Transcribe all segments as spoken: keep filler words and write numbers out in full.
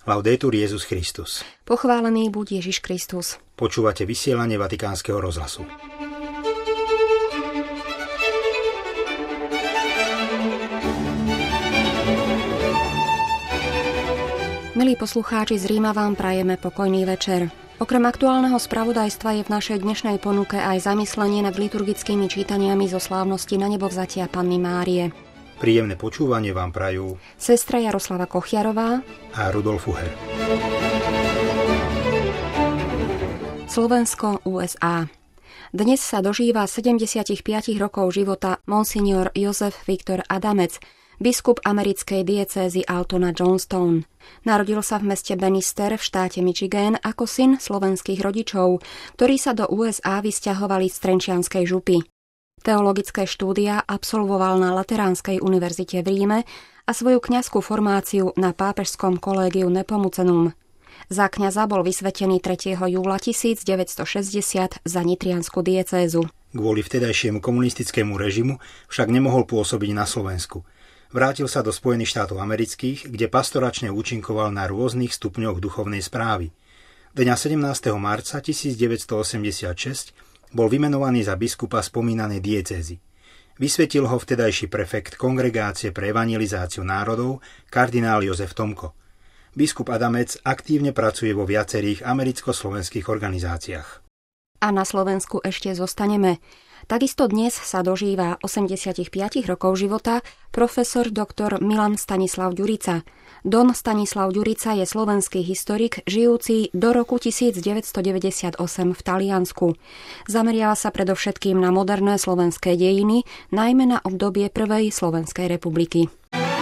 Laudetur Jesus Christus. Pochválený buď Ježiš Kristus. Počúvate vysielanie Vatikánskeho rozhlasu. Milí poslucháči, z Ríma vám prajeme pokojný večer. Okrem aktuálneho spravodajstva je v našej dnešnej ponuke aj zamyslenie nad liturgickými čítaniami zo slávnosti na nebovzatia Panny Márie. Príjemné počúvanie vám prajú sestra Jaroslava Kochiarová a Rudolf Uher. Slovensko, ú es á. Dnes sa dožíva sedemdesiatpäť rokov života monsignor Jozef Viktor Adamec, biskup americkej diecézy Altona Johnstown. Narodil sa v meste Bannister v štáte Michigan ako syn slovenských rodičov, ktorí sa do ú es á vysťahovali z Trenčianskej župy. Teologické štúdia absolvoval na Lateránskej univerzite v Ríme a svoju kňazskú formáciu na pápežskom kolégiu Nepomucenum. Za kňaza bol vysvetený tretieho júla tisícdeväťstošesťdesiat za nitriansku diecézu. Kvôli vtedajšiemu komunistickému režimu však nemohol pôsobiť na Slovensku. Vrátil sa do Spojených štátov amerických, kde pastoračne účinkoval na rôznych stupňoch duchovnej správy. Dňa sedemnásteho marca tisícdeväťstoosemdesiatšesť bol vymenovaný za biskupa spomínanej diecézy. Vysvetil ho vtedajší prefekt Kongregácie pre evangelizáciu národov, kardinál Jozef Tomko. Biskup Adamec aktívne pracuje vo viacerých americko-slovenských organizáciách. A na Slovensku ešte zostaneme. Takisto dnes sa dožíva osemdesiatpäť rokov života profesor doktor Milan Stanislav Ďurica. Don Stanislav Ďurica je slovenský historik, žijúci do roku tisícdeväťstodeväťdesiatosem v Taliansku. Zameriava sa predovšetkým na moderné slovenské dejiny, najmä na obdobie prvej Slovenskej republiky.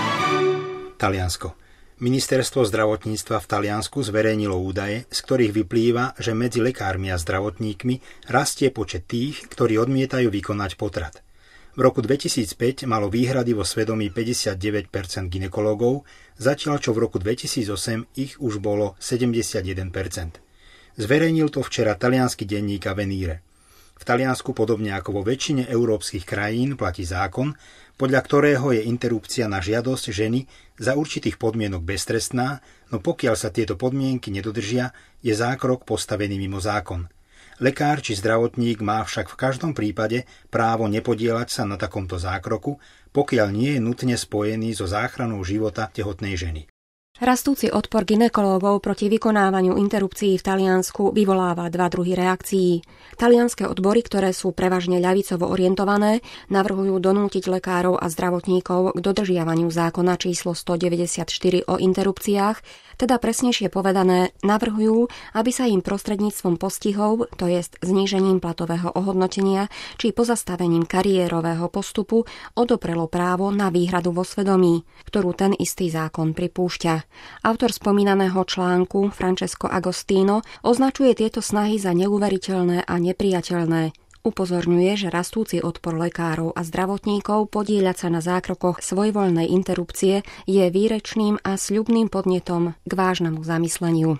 Taliansko. Ministerstvo zdravotníctva v Taliansku zverejnilo údaje, z ktorých vyplýva, že medzi lekármi a zdravotníkmi rastie počet tých, ktorí odmietajú vykonať potrat. V roku dvetisícpäť malo výhrady vo svedomí päťdesiatdeväť percent gynekológov, zatiaľ čo v roku dvetisícosem ich už bolo sedemdesiatjeden percent. Zverejnil to včera taliansky denník Avvenire. V Taliansku, podobne ako vo väčšine európskych krajín, platí zákon, podľa ktorého je interrupcia na žiadosť ženy za určitých podmienok beztrestná, no pokiaľ sa tieto podmienky nedodržia, je zákrok postavený mimo zákon. Lekár či zdravotník má však v každom prípade právo nepodieľať sa na takomto zákroku, pokiaľ nie je nutne spojený so záchranou života tehotnej ženy. Rastúci odpor gynekológov proti vykonávaniu interrupcií v Taliansku vyvoláva dva druhy reakcií. Talianske odbory, ktoré sú prevažne ľavicovo orientované, navrhujú donútiť lekárov a zdravotníkov k dodržiavaniu zákona číslo stodeväťdesiatštyri o interrupciách, teda presnejšie povedané, navrhujú, aby sa im prostredníctvom postihov, to jest znížením platového ohodnotenia či pozastavením kariérového postupu, odoprelo právo na výhradu vo svedomí, ktorú ten istý zákon pripúšťa. Autor spomínaného článku, Francesco Agostino, označuje tieto snahy za neuveriteľné a nepriateľné. Upozorňuje, že rastúci odpor lekárov a zdravotníkov podieľať sa na zákrokoch svojvoľnej interrupcie je výrečným a sľubným podnetom k vážnemu zamysleniu.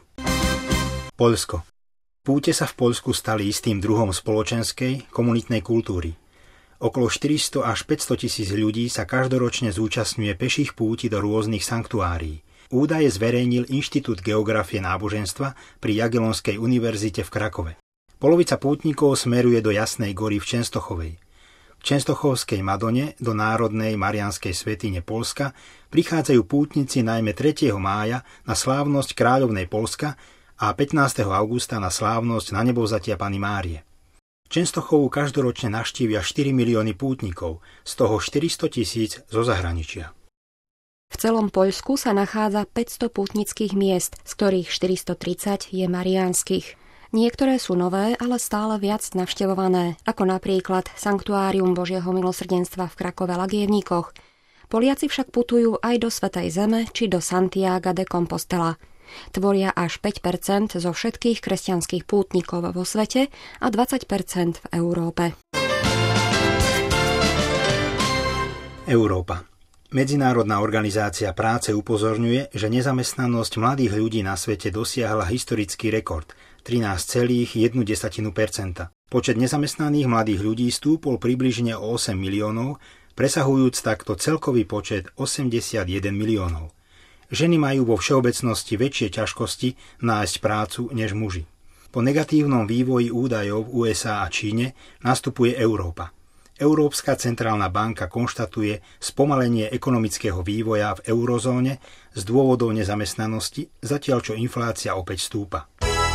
Poľsko. Púte sa v Poľsku stali istým druhom spoločenskej, komunitnej kultúry. Okolo štyristo až päťsto tisíc ľudí sa každoročne zúčastňuje peších púti do rôznych sanktuárií. Údaje zverejnil Inštitút geografie náboženstva pri Jagellonskej univerzite v Krakove. Polovica pútnikov smeruje do Jasnej Gory v Čenstochovej. V Čenstochovskej Madone do Národnej Mariánskej svätyne Poľska prichádzajú pútnici najmä tretieho mája na slávnosť kráľovnej Poľska a pätnásteho augusta na slávnosť nanebovzatia Panny Márie. Čenstochovu každoročne navštívia štyri milióny pútnikov, z toho štyristo tisíc zo zahraničia. V celom Poľsku sa nachádza päťsto pútnických miest, z ktorých štyristotridsať je mariánskych. Niektoré sú nové, ale stále viac navštevované, ako napríklad Sanktuárium Božieho milosrdenstva v Krakove Lagievníkoch. Poliaci však putujú aj do Svätej Zeme či do Santiaga de Compostela. Tvoria až päť percent zo všetkých kresťanských pútnikov vo svete a dvadsať percent v Európe. Európa. Medzinárodná organizácia práce upozorňuje, že nezamestnanosť mladých ľudí na svete dosiahla historický rekord trinásť celá jedna percenta. Počet nezamestnaných mladých ľudí stúpol približne o osem miliónov, presahujúc takto celkový počet osemdesiatjeden miliónov. Ženy majú vo všeobecnosti väčšie ťažkosti nájsť prácu než muži. Po negatívnom vývoji údajov v ú es á a Číne nastupuje Európa. Európska centrálna banka konštatuje spomalenie ekonomického vývoja v eurozóne z dôvodov nezamestnanosti, zatiaľ čo inflácia opäť stúpa.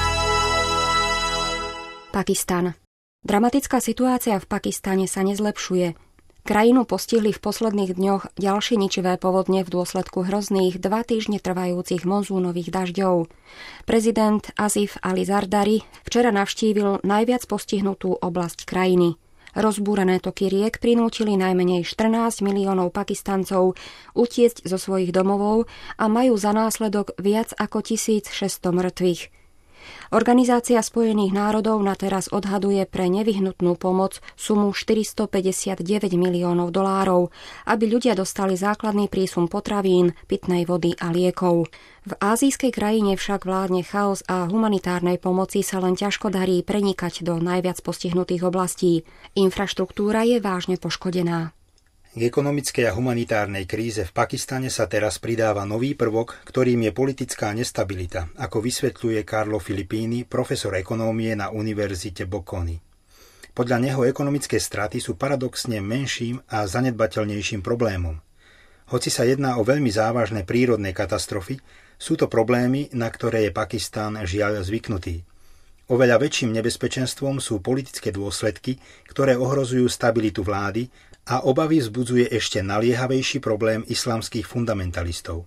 Pakistan. Dramatická situácia v Pakistane sa nezlepšuje. Krajinu postihli v posledných dňoch ďalšie ničivé povodne v dôsledku hrozných dva týždne trvajúcich monzúnových dažďov. Prezident Asif Ali Zardari včera navštívil najviac postihnutú oblasť krajiny. Rozbúrené toky riek prinútili najmenej štrnásť miliónov Pakistancov utiecť zo svojich domovov a majú za následok viac ako tisícšesťsto mŕtvych. Organizácia Spojených národov na teraz odhaduje pre nevyhnutnú pomoc sumu štyristopäťdesiatdeväť miliónov dolárov, aby ľudia dostali základný prísun potravín, pitnej vody a liekov. V ázijskej krajine však vládne chaos a humanitárnej pomoci sa len ťažko darí prenikať do najviac postihnutých oblastí. Infraštruktúra je vážne poškodená. K ekonomickej a humanitárnej kríze v Pakistane sa teraz pridáva nový prvok, ktorým je politická nestabilita, ako vysvetľuje Carlo Filippini, profesor ekonómie na Univerzite Bocconi. Podľa neho ekonomické straty sú paradoxne menším a zanedbateľnejším problémom. Hoci sa jedná o veľmi závažné prírodné katastrofy, sú to problémy, na ktoré je Pakistan žiaľ zvyknutý. Oveľa väčším nebezpečenstvom sú politické dôsledky, ktoré ohrozujú stabilitu vlády, a obavy vzbudzuje ešte naliehavejší problém islamských fundamentalistov.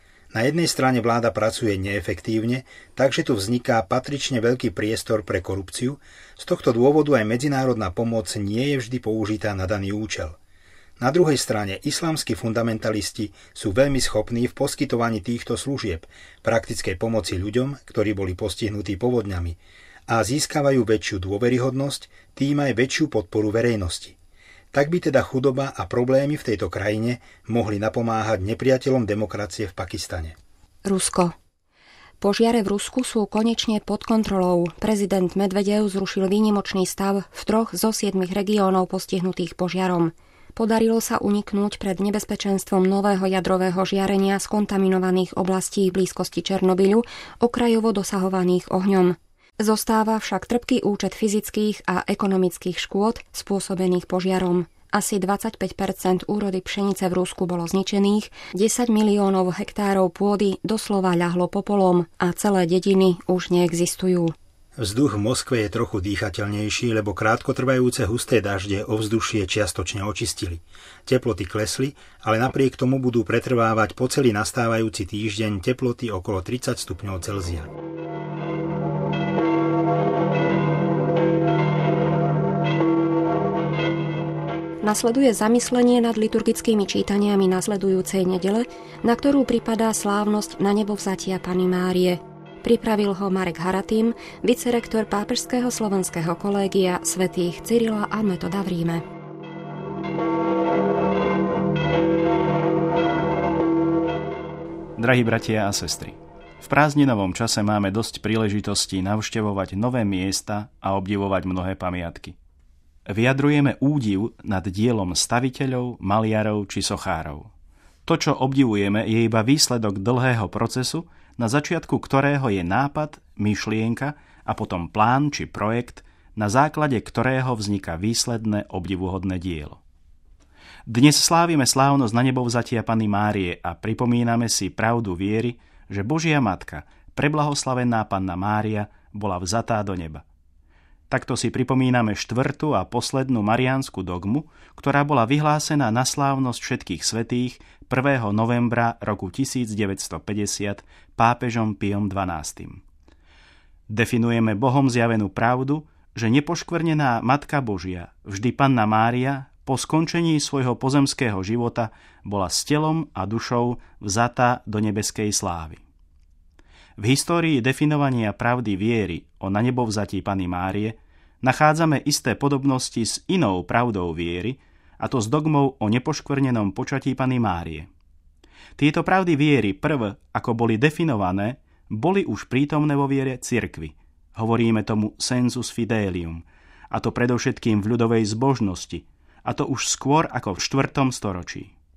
Na jednej strane vláda pracuje neefektívne, takže tu vzniká patrične veľký priestor pre korupciu, z tohto dôvodu aj medzinárodná pomoc nie je vždy použitá na daný účel. Na druhej strane islamskí fundamentalisti sú veľmi schopní v poskytovaní týchto služieb, praktickej pomoci ľuďom, ktorí boli postihnutí povodňami, a získavajú väčšiu dôveryhodnosť, tým aj väčšiu podporu verejnosti. Tak by teda chudoba a problémy v tejto krajine mohli napomáhať nepriateľom demokracie v Pakistane. Rusko. Požiare v Rusku sú konečne pod kontrolou. Prezident Medvedev zrušil výnimočný stav v troch zo siedmich regiónov postihnutých požiarom. Podarilo sa uniknúť pred nebezpečenstvom nového jadrového žiarenia z kontaminovaných oblastí v blízkosti Černobyľu, okrajovo dosahovaných ohňom. Zostáva však trpký účet fyzických a ekonomických škôd spôsobených požiarom. Asi dvadsaťpäť percent úrody pšenice v Rusku bolo zničených, desať miliónov hektárov pôdy doslova ľahlo popolom a celé dediny už neexistujú. Vzduch v Moskve je trochu dýchateľnejší, lebo krátkotrvajúce husté dažde ovzdušie čiastočne očistili. Teploty klesli, ale napriek tomu budú pretrvávať po celý nastávajúci týždeň teploty okolo tridsať stupňov Celzia. Nasleduje zamyslenie nad liturgickými čítaniami nasledujúcej nedele, na ktorú pripadá slávnosť na nebovzatia Panny Márie. Pripravil ho Marek Haratim, vicerektor Pápežského slovenského kolégia svätých Cyrila a Metoda v Ríme. Drahí bratia a sestry, v prázdninovom čase máme dosť príležitostí navštevovať nové miesta a obdivovať mnohé pamiatky. Vyjadrujeme údiv nad dielom staviteľov, maliarov či sochárov. To, čo obdivujeme, je iba výsledok dlhého procesu, na začiatku ktorého je nápad, myšlienka a potom plán či projekt, na základe ktorého vzniká výsledné obdivuhodné dielo. Dnes slávime slávnosť na nebovzatia Panny Márie a pripomíname si pravdu viery, že Božia Matka, preblahoslavená Panna Mária, bola vzatá do neba. Takto si pripomíname štvrtú a poslednú mariánsku dogmu, ktorá bola vyhlásená na slávnosť všetkých svätých prvého novembra roku tisícdeväťstopäťdesiat pápežom Piom dvanásty. Definujeme Bohom zjavenú pravdu, že nepoškvrnená Matka Božia, vždy Panna Mária, po skončení svojho pozemského života bola s telom a dušou vzatá do nebeskej slávy. V histórii definovania pravdy viery o nanebovzatí Panny Márie nachádzame isté podobnosti s inou pravdou viery, a to s dogmou o nepoškvrnenom počatí Panny Márie. Tieto pravdy viery prv, ako boli definované, boli už prítomné vo viere cirkvi. Hovoríme tomu sensus fidelium, a to predovšetkým v ľudovej zbožnosti, a to už skôr ako v štvrtom storočí.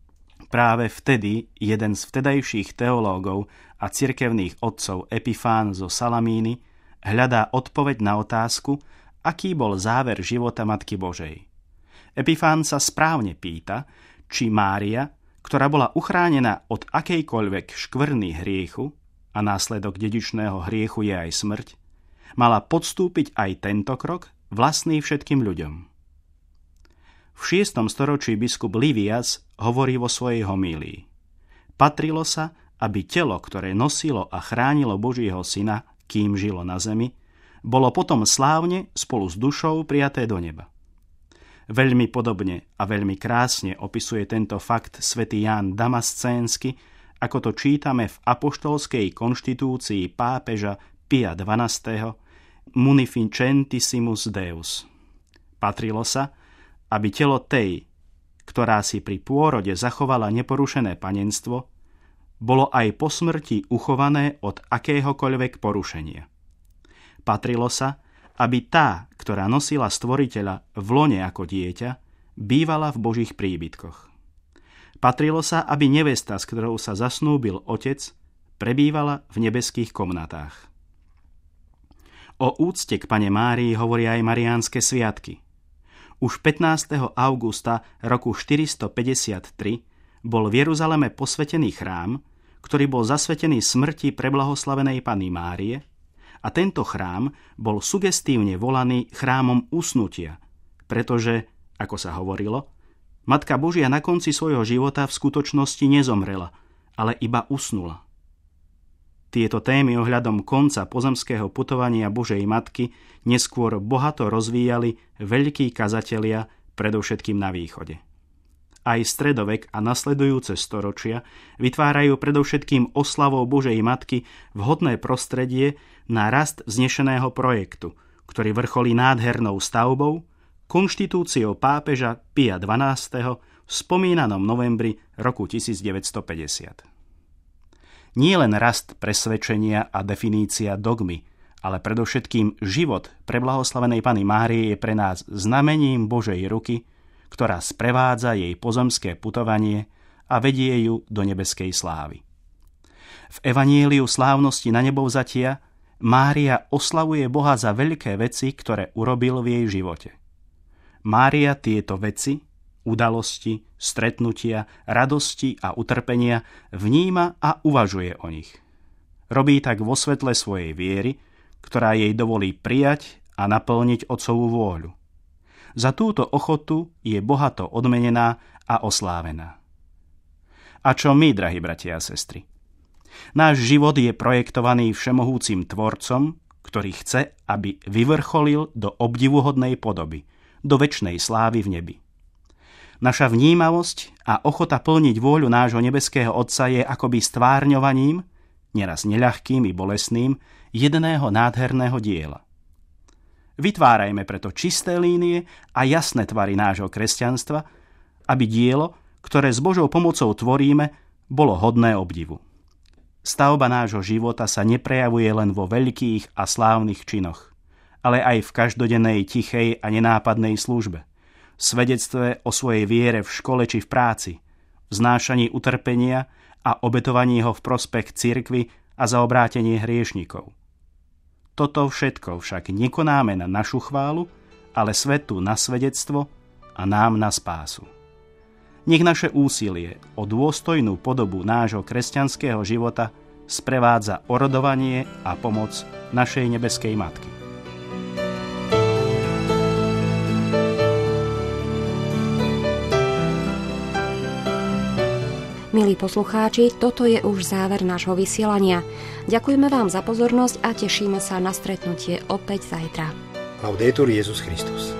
Práve vtedy jeden z vtedajších teológov a cirkevných otcov Epifán zo Salamíny hľadá odpoveď na otázku, aký bol záver života Matky Božej. Epifán sa správne pýta, či Mária, ktorá bola uchránená od akejkoľvek škvrny hriechu a následok dedičného hriechu je aj smrť, mala podstúpiť aj tento krok vlastný všetkým ľuďom. V šiestom storočí biskup Livias hovorí vo svojej homílii: patrilo sa, aby telo, ktoré nosilo a chránilo Božieho syna, kým žilo na zemi, bolo potom slávne spolu s dušou prijaté do neba. Veľmi podobne a veľmi krásne opisuje tento fakt svätý Ján Damascénsky, ako to čítame v apoštolskej konštitúcii pápeža Pia dvanásteho Munificentissimus Deus. Patrilo sa, aby telo tej, ktorá si pri pôrode zachovala neporušené panenstvo, bolo aj po smrti uchované od akéhokoľvek porušenia. Patrilo sa, aby tá, ktorá nosila stvoriteľa v lone ako dieťa, bývala v Božích príbytkoch. Patrilo sa, aby nevesta, s ktorou sa zasnúbil otec, prebývala v nebeských komnatách. O úcte k Pane Márii hovoria aj mariánske sviatky. Už pätnásteho augusta roku štyristopäťdesiattri bol v Jeruzaleme posvetený chrám, ktorý bol zasvetený smrti preblahoslavenej Panny Márie, a tento chrám bol sugestívne volaný chrámom usnutia, pretože, ako sa hovorilo, Matka Božia na konci svojho života v skutočnosti nezomrela, ale iba usnula. Tieto témy ohľadom konca pozemského putovania Božej Matky neskôr bohato rozvíjali veľkí kazatelia, predovšetkým na východe. Aj stredovek a nasledujúce storočia vytvárajú predovšetkým oslavou Božej Matky vhodné prostredie na rast vznešeného projektu, ktorý vrcholí nádhernou stavbou, konštitúciou pápeža Pia dvanásteho v spomínanom novembri roku tisícdeväťstopäťdesiat. Nie len rast presvedčenia a definícia dogmy, ale predovšetkým život preblahoslavenej Panny Márie je pre nás znamením Božej ruky, ktorá sprevádza jej pozemské putovanie a vedie ju do nebeskej slávy. V evanjeliu slávnosti na nebovzatia Mária oslavuje Boha za veľké veci, ktoré urobil v jej živote. Mária tieto veci, udalosti, stretnutia, radosti a utrpenia vníma a uvažuje o nich. Robí tak vo svetle svojej viery, ktorá jej dovolí prijať a naplniť Otcovú vôľu. Za túto ochotu je bohato odmenená a oslávená. A čo my, drahí bratia a sestry? Náš život je projektovaný všemohúcim tvorcom, ktorý chce, aby vyvrcholil do obdivuhodnej podoby, do večnej slávy v nebi. Naša vnímavosť a ochota plniť vôľu nášho nebeského Otca je akoby stvárňovaním, neraz neľahkým i bolestným, jedného nádherného diela. Vytvárajme preto čisté línie a jasné tvary nášho kresťanstva, aby dielo, ktoré s Božou pomocou tvoríme, bolo hodné obdivu. Stavba nášho života sa neprejavuje len vo veľkých a slávnych činoch, ale aj v každodennej tichej a nenápadnej službe, v svedectve o svojej viere v škole či v práci, v znášaní utrpenia a obetovaní ho v prospech cirkvi a za obrátenie hriešnikov. Toto všetko však nekonáme na našu chválu, ale svetu na svedectvo a nám na spásu. Nech naše úsilie o dôstojnú podobu nášho kresťanského života sprevádza orodovanie a pomoc našej nebeskej Matky. Milí poslucháči, toto je už záver nášho vysielania. Ďakujeme vám za pozornosť a tešíme sa na stretnutie opäť zajtra. Laudetur Jesus Christus.